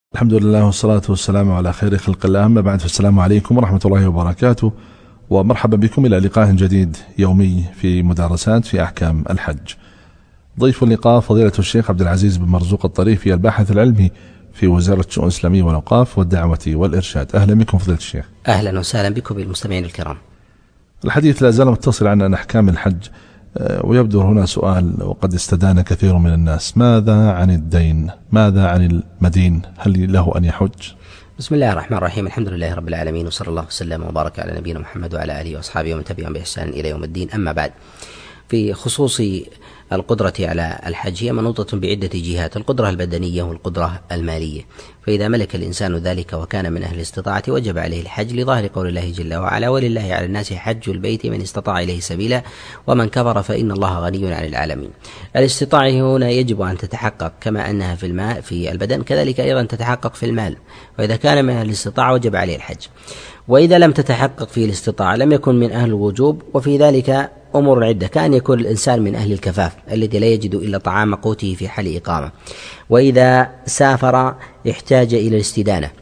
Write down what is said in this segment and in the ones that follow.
الحمد لله والصلاة والسلام على خير خلق الله، أما بعد، فالسلام عليكم ورحمة الله وبركاته، ومرحبا بكم إلى لقاء جديد يومي في مدارسات في أحكام الحج. ضيف اللقاء فضيلة الشيخ عبد العزيز بن مرزوق الطريفي، الباحث العلمي في وزارة الشؤون الإسلامية والأوقاف والدعوة والإرشاد. أهلا بكم فضيلة الشيخ. أهلا وسهلا بكم بالمستمعين الكرام. الحديث لا زال متصل عن أحكام الحج، ويبدو هنا سؤال وقد استدان كثير من الناس: ماذا عن الدين؟ ماذا عن المدين؟ هل له أن يحج؟ بسم الله الرحمن الرحيم، الحمد لله رب العالمين، وصلى الله وسلم وبارك على نبينا محمد وعلى آله وأصحابه ومن تبعهم بإحسان إلى يوم الدين. أما بعد، في خصوص القدرة على الحج، هي منوطة بعدة جهات: القدرة البدنية والقدرة المالية. فإذا ملك الإنسان ذلك وكان من أهل الاستطاعة وجب عليه الحج، لظاهر قول الله جل وعلا: ولله على الناس حج البيت من استطاع إليه سبيلا ومن كفر فإن الله غني عن العالمين. الاستطاعة هنا يجب أن تتحقق كما أنها في الماء في البدن، كذلك أيضا تتحقق في المال، وإذا كان من أهل الاستطاعة وجب عليه الحج. وإذا لم تتحقق فيه الاستطاعة لم يكن من أهل الوجوب، وفي ذلك أمور عدة: كأن يكون الإنسان من أهل الكفاف الذي لا يجد إلا طعام قوته في حال إقامة، وإذا سافر احتاج إلى الاستدانة،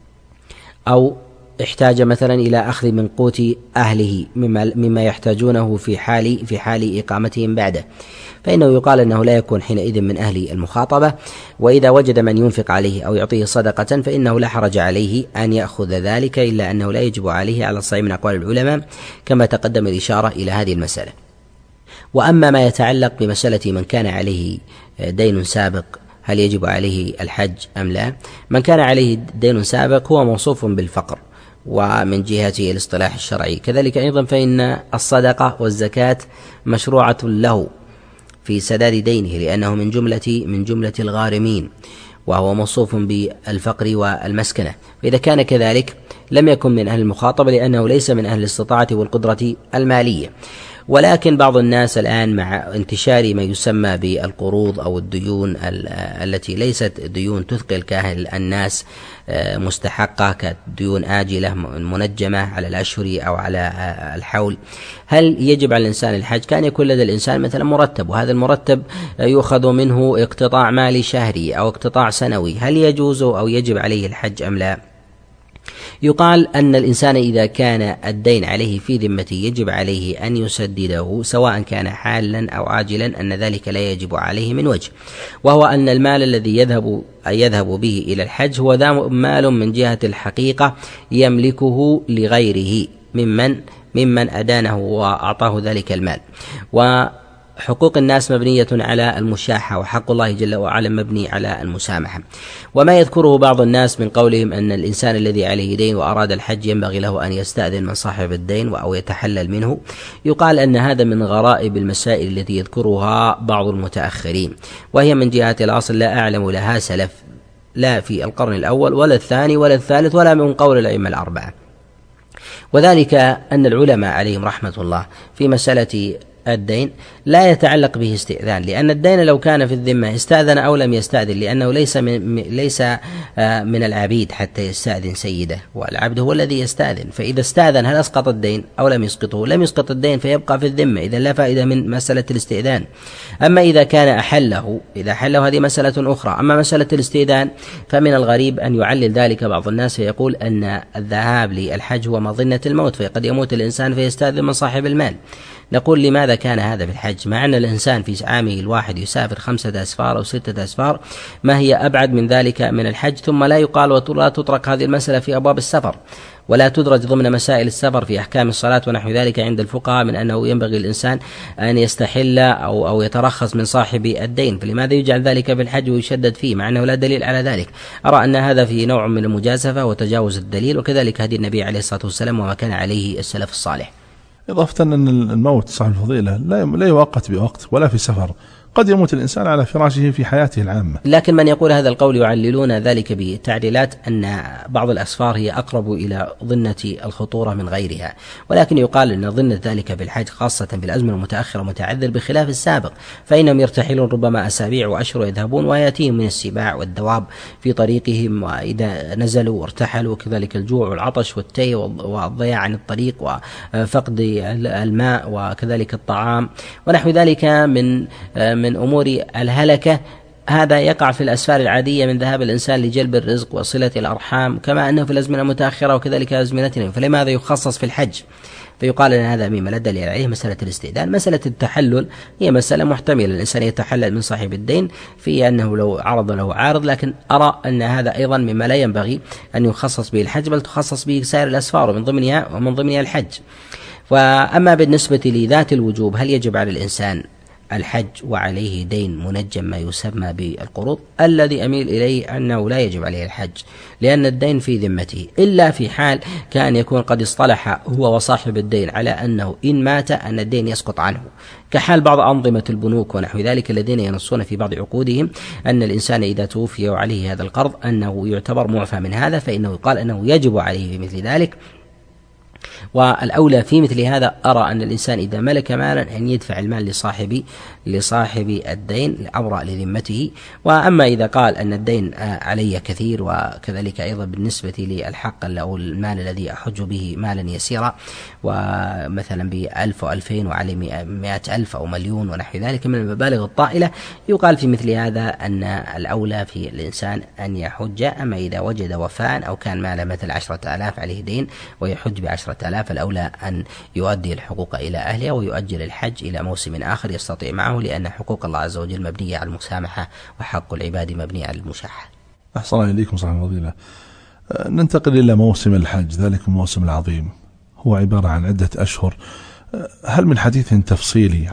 أو احتاج مثلا إلى أخذ من قوت أهله مما يحتاجونه في حال إقامتهم بعده، فإنه يقال أنه لا يكون حينئذ من أهل المخاطبة. وإذا وجد من ينفق عليه أو يعطيه صدقة فإنه لا حرج عليه أن يأخذ ذلك، إلا أنه لا يجب عليه على الصحيح من أقوال العلماء، كما تقدم الإشارة إلى هذه المسألة. وأما ما يتعلق بمسألة من كان عليه دين سابق، هل يجب عليه الحج أم لا؟ من كان عليه دين سابق هو موصوف بالفقر، ومن جهة الاصطلاح الشرعي كذلك أيضا فإن الصدقة والزكاة مشروعة له في سداد دينه، لأنه من جملة الغارمين، وهو موصوف بالفقر والمسكنة. فإذا كان كذلك لم يكن من أهل المخاطبة، لأنه ليس من أهل الاستطاعة والقدرة المالية. ولكن بعض الناس الآن مع انتشار ما يسمى بالقروض أو الديون التي ليست ديون تثقل كاهل الناس مستحقة، كديون آجلة منجمة على الأشهر أو على الحول، هل يجب على الإنسان الحج؟ كان يكون لدى الإنسان مثلا مرتب، وهذا المرتب يؤخذ منه اقتطاع مالي شهري أو اقتطاع سنوي، هل يجوز أو يجب عليه الحج أم لا؟ يقال أن الإنسان إذا كان الدين عليه في ذمته يجب عليه أن يسدده، سواء كان حالا أو عاجلا، أن ذلك لا يجب عليه من وجه، وهو أن المال الذي يذهب به إلى الحج هو ذا مال من جهة الحقيقة يملكه لغيره ممن أدانه وأعطاه ذلك المال. وحقوق الناس مبنية على المشاحة، وحق الله جل وعلا مبني على المسامحة. وما يذكره بعض الناس من قولهم أن الإنسان الذي عليه دين وأراد الحج ينبغي له أن يستأذن من صاحب الدين أو يتحلل منه، يقال أن هذا من غرائب المسائل التي يذكرها بعض المتأخرين، وهي من جهة الأصل لا أعلم لها سلف، لا في القرن الأول ولا الثاني ولا الثالث ولا من قول الأئمة الأربعة. وذلك أن العلماء عليهم رحمة الله في مسألة الدين لا يتعلق به استئذان، لأن الدين لو كان في الذمة استأذن أو لم يستأذن، لأنه ليس من العبيد حتى يستأذن سيده، والعبد هو الذي يستأذن. فإذا استأذن هل أسقط الدين أو لم يسقطه؟ لم يسقط الدين، فيبقى في الذمة، إذا لا فائدة من مسألة الاستئذان. أما إذا كان أحله هذه مسألة أخرى. أما مسألة الاستئذان فمن الغريب أن يعلل ذلك بعض الناس، فيقول أن الذهاب للحج هو مظنة الموت، فقد يموت الإنسان فيستأذن من صاحب المال. نقول: لماذا كان هذا في الحج، مع أن الإنسان في عامه الواحد يسافر 5 أسفار أو 6 أسفار؟ ما هي أبعد من ذلك من الحج؟ ثم لا يقال ولا تترك هذه المسألة في أبواب السفر، ولا تدرج ضمن مسائل السفر في أحكام الصلاة ونحو ذلك عند الفقهاء، من أنه ينبغي الإنسان أن يستحل أو يترخص من صاحب الدين، فلماذا يجعل ذلك في الحج ويشدد فيه مع أنه لا دليل على ذلك؟ أرى أن هذا في نوع من المجازفة وتجاوز الدليل، وكذلك هدي النبي عليه الصلاة والسلام وما كان عليه السلف الصالح. إضافة أن الموت صاحب الفضيلة لا يؤقت بوقت ولا في سفر، قد يموت الإنسان على فراشه في حياته العامة. لكن من يقول هذا القول يعللون ذلك بتعليلات أن بعض الأسفار هي أقرب إلى ظنة الخطورة من غيرها، ولكن يقال أن ظنة ذلك بالحج خاصة في الأزمنة المتأخرة متعذر بخلاف السابق، فإنهم يرتحلون ربما أسابيع وأشهر يذهبون، ويأتيهم من السباع والدواب في طريقهم، وإذا نزلوا وارتحلوا كذلك الجوع والعطش والتيه والضياع عن الطريق وفقد الماء وكذلك الطعام ونحو ذلك من أمور الهلكة هذا يقع في الأسفار العادية من ذهاب الإنسان لجلب الرزق وصلة الأرحام، كما أنه في الأزمنة المتأخرة وكذلك أزمنتنا، فلماذا يخصص في الحج؟ فيقال أن هذا مما لا دليل عليه مسألة الاستئذان. مسألة التحلل هي مسألة محتملة، الإنسان يتحلل من صاحب الدين في أنه لو عرض له عارض، لكن أرى أن هذا أيضا مما لا ينبغي أن يخصص به الحج، بل تخصص به سائر الأسفار ومن ضمنها الحج. وأما بالنسبة لذات الوجوب، هل يجب على الإنسان الحج وعليه دين منجم ما يسمى بالقروض؟ الذي أميل إليه أنه لا يجب عليه الحج، لأن الدين في ذمته، إلا في حال كان يكون قد اصطلح هو وصاحب الدين على أنه إن مات أن الدين يسقط عنه، كحال بعض أنظمة البنوك ونحو ذلك الذين ينصون في بعض عقودهم أن الإنسان إذا توفي وعليه هذا القرض أنه يعتبر معفى من هذا، فإنه يقال أنه يجب عليه بمثل ذلك. والأولى في مثل هذا أرى أن الإنسان إذا ملك مالا أن يدفع المال لصاحب الدين أبرأ لذمته. وأما إذا قال أن الدين علي كثير، وكذلك أيضا بالنسبة للحق أو المال الذي أحج به مالا يسيرا، ومثلا ب1000 و2000 وعلي 100,000 أو مليون ونحو ذلك من المبالغ الطائلة، يقال في مثل هذا أن الأولى في الإنسان أن يحج. أما إذا وجد وفاء أو كان ماله مثل 10,000 عليه دين ويحج ب10,000، الأولى أن يؤدي الحقوق إلى أهلها ويؤجل الحج إلى موسم آخر يستطيع معه، لأن حقوق الله عز وجل مبنية على المسامحة وحق العباد مبني على المشاحة. أحسن إليكم صاحب الفضيلة. ننتقل إلى موسم الحج، ذلك الموسم العظيم هو عبارة عن عدة أشهر، هل من حديث تفصيلي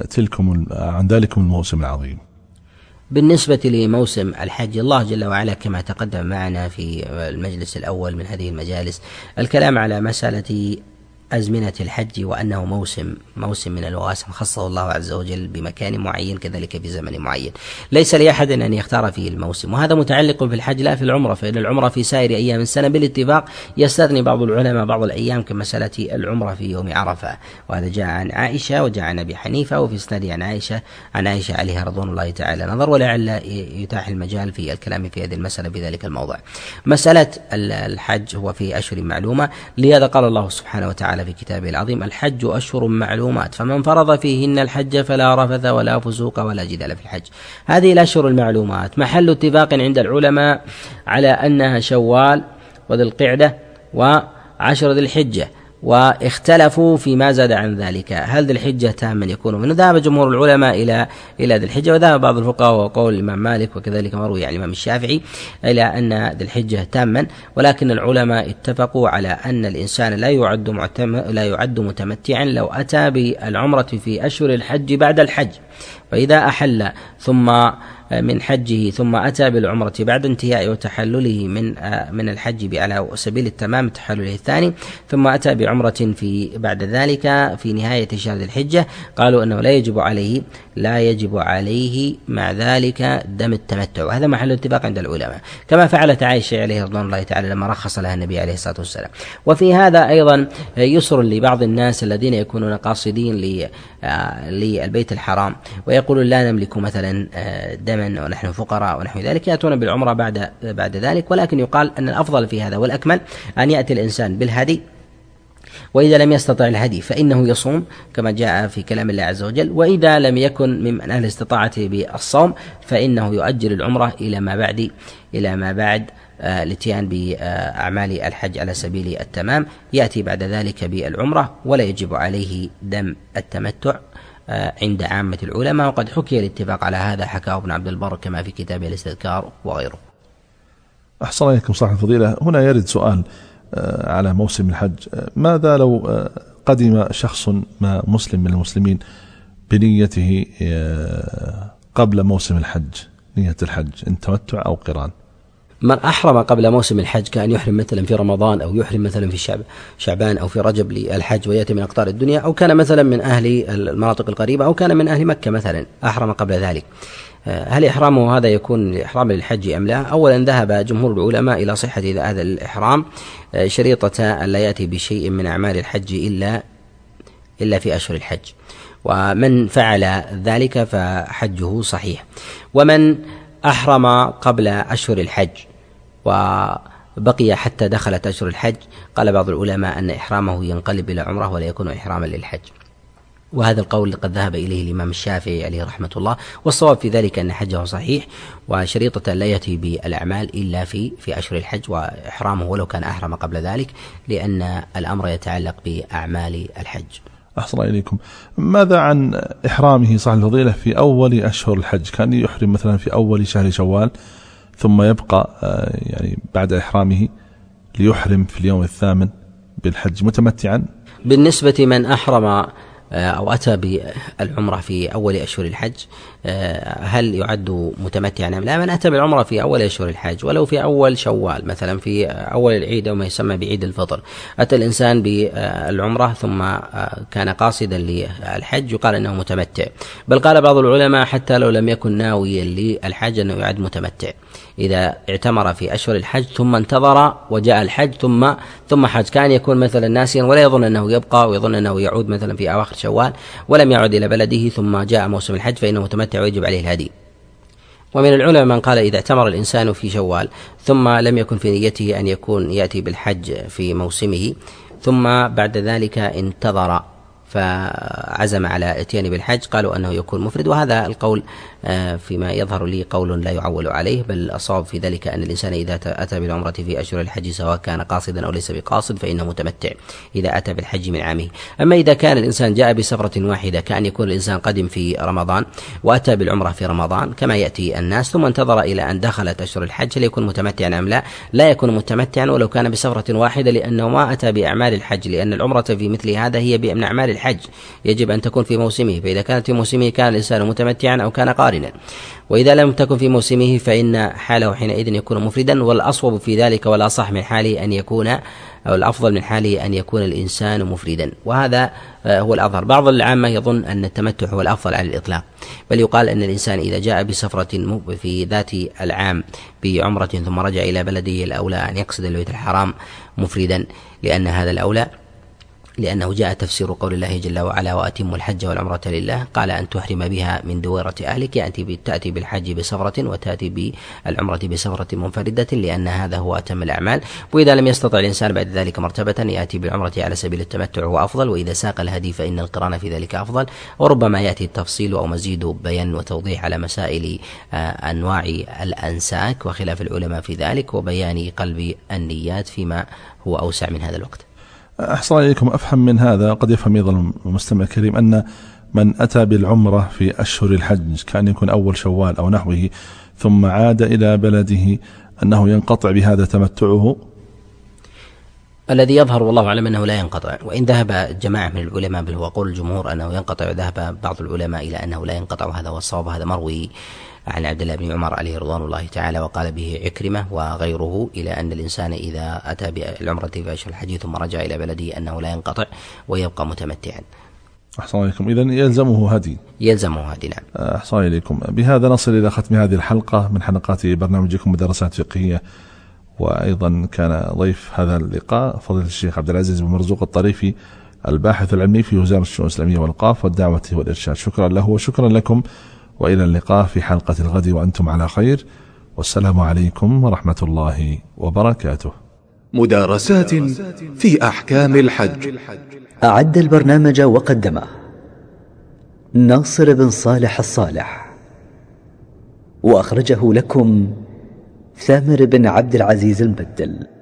عن ذلك الموسم العظيم؟ بالنسبة لموسم الحج، الله جل وعلا كما تقدم معنا في المجلس الأول من هذه المجالس الكلام على مسألة أزمنة الحج، وأنه موسم من المواسم خصه الله عز وجل بمكان معين كذلك بزمن معين، ليس لأحد أن يختار فيه الموسم. وهذا متعلق في الحج لا في العمرة، فإن العمرة في سائر أيام السنة بالاتفاق يستثني بعض العلماء بعض الأيام كمسألة العمرة في يوم عرفة، وهذا جاء عن عائشة وجاء عن أبي حنيفة وفي إسناد عن عائشة عليها رضوان الله تعالى نظر، ولعل يتاح المجال في الكلام في هذه المسألة بذلك الموضع. مسألة الحج هو في أشهر معلومة، لهذا قال الله سبحانه وتعالى في كتابه العظيم: الحج أشهر معلومات فمن فرض فيهن الحج فلا رفث ولا فسوق ولا جدال في الحج. هذه الأشهر المعلومات محل اتفاق عند العلماء على أنها شوال وذي القعدة وعشر ذي الحجة، واختلفوا فيما زاد عن ذلك، هل ذي الحجة تاما يكون منه؟ ذهب جمهور العلماء إلى ذي الحجة، وذهب بعض الفقهاء وقول الإمام مالك وكذلك مروي عن الإمام الشافعي إلى أن ذي الحجة تاما، ولكن العلماء اتفقوا على أن الإنسان لا يعد متمتعا لو أتى بالعمرة في أشهر الحج بعد الحج، فإذا أحل ثم من حجه ثم أتى بالعمرة بعد انتهاء وتحلله من الحج على سبيل التمام تحلله الثاني، ثم أتى بعمرة في بعد ذلك في نهاية شهر الحجة، قالوا أنه لا يجب عليه مع ذلك دم التمتع، وهذا محل اتفاق عند العلماء، كما فعلت عائشة عليه رضوان الله تعالى لما رخص لها النبي عليه الصلاة والسلام. وفي هذا أيضا يسر لبعض الناس الذين يكونون قاصدين للبيت الحرام ويقولون لا نملك مثلا دما ونحن فقراء ونحو ذلك، يأتون بالعمرة بعد ذلك، ولكن يقال أن الأفضل في هذا والأكمل أن يأتي الإنسان بالهدي، وإذا لم يستطع الهدي فإنه يصوم كما جاء في كلام الله عز وجل، وإذا لم يكن من أهل استطاعته بالصوم فإنه يؤجل العمرة إلى ما بعد الاتيان بأعمال الحج على سبيل التمام، يأتي بعد ذلك بالعمرة ولا يجب عليه دم التمتع عند عامة العلماء، وقد حكي الاتفاق على هذا، حكاه ابن عبد البر كما في كتابه الاستذكار وغيره. أحسن إليكم صاحب الفضيلة. هنا يرد سؤال على موسم الحج: ماذا لو قدم شخص مسلم من المسلمين بنيته قبل موسم الحج، نية الحج إن تمتع أو قران؟ من أحرم قبل موسم الحج كأن يحرم مثلا في رمضان أو يحرم مثلا في شعبان أو في رجب للحج ويأتي من أقطار الدنيا، أو كان مثلا من أهل المناطق القريبة أو كان من أهل مكة مثلا أحرم قبل ذلك، هل إحرامه هذا يكون إحرام للحج أم لا؟ أولا ذهب جمهور العلماء إلى صحة هذا الإحرام شريطة أن لا يأتي بشيء من أعمال الحج إلا في أشهر الحج، ومن فعل ذلك فحجه صحيح. ومن أحرم قبل أشهر الحج وبقي حتى دخلت أشهر الحج، قال بعض العلماء أن إحرامه ينقلب إلى عمره ولا يكون إحراما للحج. وهذا القول قد ذهب إليه الإمام الشافعي عليه رحمة الله، والصواب في ذلك أن حجه صحيح، وشريطة لا يأتي بالأعمال إلا في أشهر الحج، وإحرامه ولو كان أحرم قبل ذلك، لأن الأمر يتعلق بأعمال الحج. أحسن إليكم. ماذا عن إحرامه صاحب الفضيلة في أول أشهر الحج؟ كان يحرم مثلا في أول شهر شوال ثم يبقى يعني بعد إحرامه ليحرم في اليوم الثامن بالحج متمتعا. بالنسبة من أحرم أو أتى بالعمرة في أول أشهر الحج هل يعد متمتعا أم لا؟ من أتى بالعمرة في أول أشهر الحج ولو في أول شوال مثلا في أول العيد أو ما يسمى بعيد الفطر، أتى الإنسان بالعمرة ثم كان قاصدا للحج يقال أنه متمتع، بل قال بعض العلماء حتى لو لم يكن ناويا للحج أنه يعد متمتع إذا اعتمر في أشهر الحج ثم انتظر وجاء الحج ثم حج. كان يكون مثلا ناسيا ولا يظن أنه يبقى ويظن أنه يعود مثلا في أواخر شوال ولم يعد إلى بلده ثم جاء موسم الحج فإنه متمتع ويجب عليه الهدي. ومن العلماء من قال إذا اعتمر الإنسان في شوال ثم لم يكن في نيته أن يكون يأتي بالحج في موسمه ثم بعد ذلك انتظر فعزم على اتيان بالحج قالوا أنه يكون مفرد، وهذا القول فيما يظهر لي قول لا يعول عليه، بل الصواب في ذلك أن الإنسان إذا أتى بالعمرة في أشهر الحج سواء كان قاصدا أو ليس بقاصد فإنه متمتع إذا أتى بالحج من عامه. أما إذا كان الإنسان جاء بسفرة واحدة كأن يكون الإنسان قدم في رمضان وأتى بالعمرة في رمضان كما يأتي الناس ثم انتظر إلى أن دخلت أشهر الحج، هل يكون متمتعا أم لا؟ لا يكون متمتعا ولو كان بسفرة واحدة، لأنه ما أتى بأعمال الحج، لأن العمرة في مثل هذا هي من أعمال الحج يجب أن تكون في موسمه، فإذا كانت في موسمه كان الإنسان متمتعا أو كان قارنا، وإذا لم تكن في موسمه فإن حاله حينئذ يكون مفردا، والأصوب في ذلك والأصح من حاله أن يكون أو الأفضل من حاله أن يكون الإنسان مفردا، وهذا هو الأظهر. بعض العامة يظن أن التمتع هو الأفضل على الإطلاق، بل يقال أن الإنسان إذا جاء بسفرة في ذات العام بعمرة ثم رجع إلى بلده الأولى أن يقصد البيت الحرام مفردا، لأن هذا الأولى، لأنه جاء تفسير قول الله جل وعلا وأتموا الحج والعمرة لله، قال أن تحرم بها من دويرة أهلك، تأتي بالحج بسفرة وتأتي بالعمرة بسفرة منفردة، لأن هذا هو أتم الأعمال. وإذا لم يستطع الإنسان بعد ذلك مرتبة يأتي بالعمرة على سبيل التمتع هو أفضل، وإذا ساق الهدي فإن القران في ذلك أفضل، وربما يأتي التفصيل أو مزيد بيان وتوضيح على مسائل أنواع الأنساك وخلاف العلماء في ذلك، وبيان قلب النيات فيما هو أوسع من هذا الوقت. أحسن إليكم. أفهم من هذا قد يفهم أيضا المستمع الكريم أن من أتى بالعمرة في أشهر الحج كان يكون أول شوال أو نحوه ثم عاد إلى بلده أنه ينقطع بهذا تمتعه. الذي يظهر والله أعلم أنه لا ينقطع، وإن ذهب جماعة من العلماء بل هو قول الجمهور أنه ينقطع، ذهب بعض العلماء إلى أنه لا ينقطع، وهذا هو الصواب. هذا مروي عن عبد الله بن عمر عليه رضوان الله تعالى وقال به عكرمة وغيره، إلى أن الإنسان إذا أتى بالعمرة في أشهر الحج ثم رجع إلى بلده أنه لا ينقطع ويبقى متمتعا. أحسن إليكم. إذن يلزمه هدي. يلزمه هدي، نعم. أحسن إليكم. بهذا نصل إلى ختم هذه الحلقة من حلقات برنامجكم مدرسات فقهية، وأيضا كان ضيف هذا اللقاء فضيلة الشيخ عبد العزيز بن مرزوق الطريفي الباحث العلمي في وزارة الشؤون الإسلامية والأوقاف والدعوة والإرشاد. شكرا له وشكرا لكم، وإلى اللقاء في حلقة الغد وأنتم على خير، والسلام عليكم ورحمة الله وبركاته. مدارسات في أحكام الحج. أعد البرنامج وقدمه ناصر بن صالح الصالح، وأخرجه لكم ثامر بن عبد العزيز المبدل.